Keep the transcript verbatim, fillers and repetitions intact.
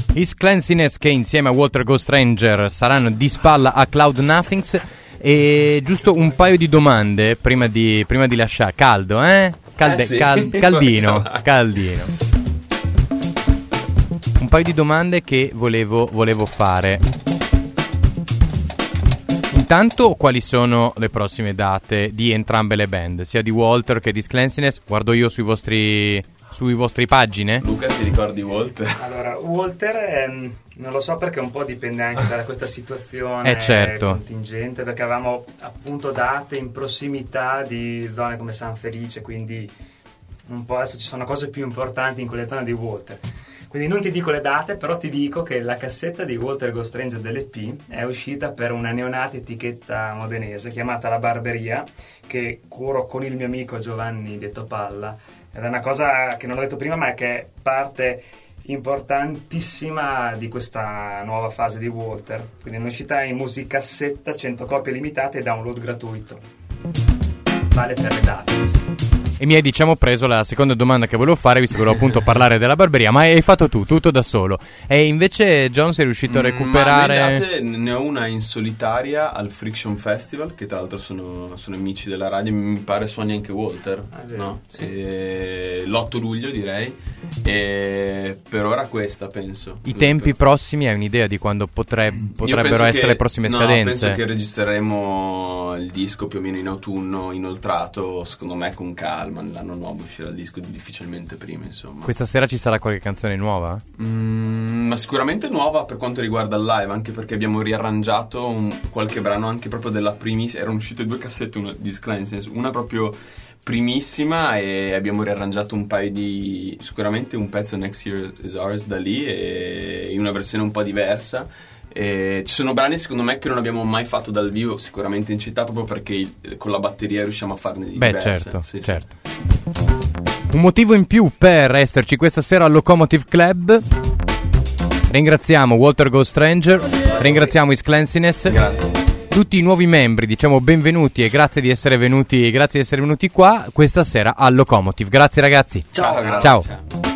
His Cleanliness, che insieme a Walter Go Stranger saranno di spalla a Cloud Nothings. E giusto un paio di domande prima di, prima di lasciare. Caldo, eh? Calde, eh sì. cal, caldino, caldino. Un paio di domande che volevo, volevo fare. Intanto, quali sono le prossime date di entrambe le band, sia di Walter che di Cleanliness? Guardo io sui vostri, sui vostri pagine. Luca, ti ricordi Walter? Allora, Walter ehm, non lo so, perché un po' dipende anche da questa situazione eh certo. contingente, perché avevamo appunto date in prossimità di zone come San Felice, quindi un po' adesso ci sono cose più importanti in quelle zone di Walter. Quindi non ti dico le date, però ti dico che la cassetta di Walter Go Stranger dell'E P è uscita per una neonata etichetta modenese chiamata La Barberia, che curo con il mio amico Giovanni detto Palla. Ed è una cosa che non ho detto prima, ma è che è parte importantissima di questa nuova fase di Walter. Quindi è un'uscita in musicassetta, cento copie limitate e download gratuito. Vale per le date questo. E mi hai, diciamo, preso la seconda domanda che volevo fare, visto che volevo appunto parlare della barberia, ma hai fatto tu, tutto da solo. E invece John sei riuscito a recuperare... Ma date, ne ho una in solitaria al Friction Festival, che tra l'altro sono, sono amici della radio, mi pare suoni anche Walter, ah, no? Sì. E l'otto luglio direi, e per ora questa penso. I tempi prossimi, hai un'idea di quando potre, potrebbero essere che, le prossime no, scadenze? penso che registreremo il disco più o meno in autunno, inoltrato, secondo me con calma. L'anno nuovo uscirà il disco difficilmente prima, insomma. Questa sera ci sarà qualche canzone nuova? Mm, ma sicuramente nuova per quanto riguarda il live, anche perché abbiamo riarrangiato un, qualche brano anche proprio della primissima. Erano uscite due cassette, una di Cleanliness, una proprio primissima, e abbiamo riarrangiato un paio di, sicuramente un pezzo Next Year Is Ours da lì, e in una versione un po' diversa. E ci sono brani secondo me che non abbiamo mai fatto dal vivo, sicuramente in città, proprio perché il, con la batteria riusciamo a farne di Beh, diverse. certo, sì, certo. Sì. Un motivo in più per esserci questa sera al Locomotive Club. Ringraziamo Walter Go Stranger, ringraziamo His Cleanliness. Grazie. Tutti i nuovi membri, diciamo benvenuti e grazie di essere venuti, grazie di essere venuti qua questa sera al Locomotive. Grazie ragazzi. Ciao, grazie. Ciao. Ciao.